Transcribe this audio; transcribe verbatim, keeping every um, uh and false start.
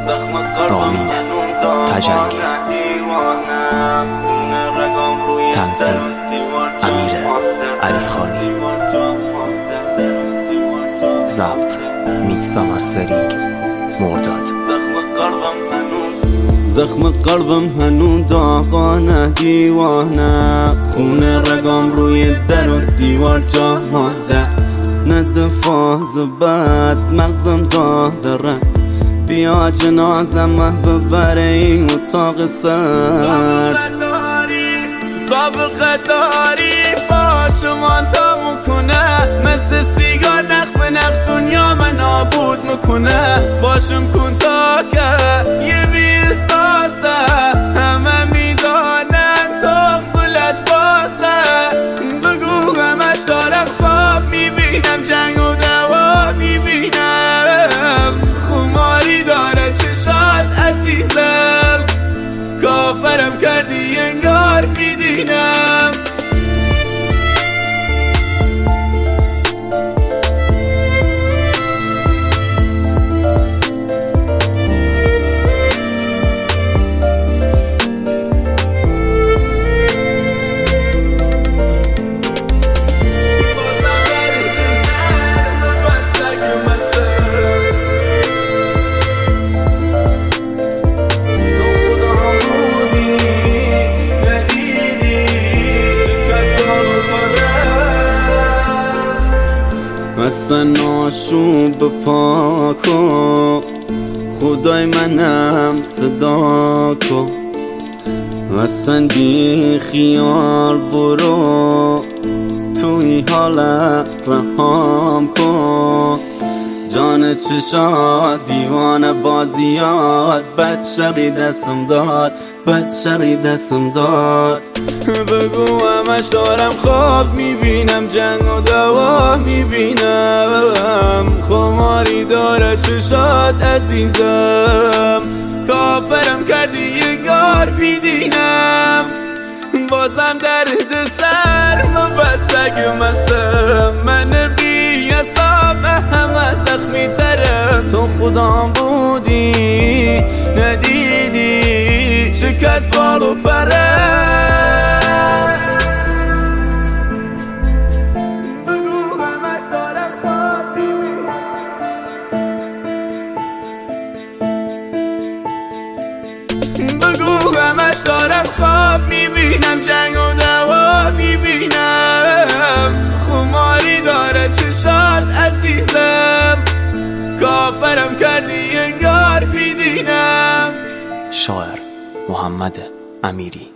رامین تجنگی، تنظیم امیر علیخانی، ضبط میکس و مسترینگ مرداد. زخم قلبم هنون داغانه دیوانه، خون رگام روی در و دیوار جا مانده، نه دفاز بد مغزم داره، بیا جنازم ببره این اتاق سرد. سابقه داری با شما تا مکنه، مثل سیگار نخ به نخ دنیا من نابود میکنه. باشم کن تا که یه بیستاسه، همه میدانن تو خلت باسه. بگو همش دارم خواب میبینم، جنگ و دوا میبینم، خماری داره چشات عزیزم، کافرم کردی انگار میدینم. اصلا آشوب پاکو، خدای منم صدا کن، اصلا بی خیال برو، توی حالت رهام کن. جان چشات دیوانه بازیات، بد شقی دستم داد، بد شقی دستم داد. بگو همش دارم خواب میبینم، جنگ و دوا میبینم، خماری داره چشات عزیزم، کافرم کردی یه گار بیدینم. بازم درد سر مبسک مستم، من بی حساب همه زخمی ترم. تو خودم بودی ندیدی شکست بال و پره. بگو همش دارم خواب میبینم، جنگ و دوا میبینم، خماری داره چشات عزیزم، کافرم کردی انگار بیدینم. شاعر محمد امیری.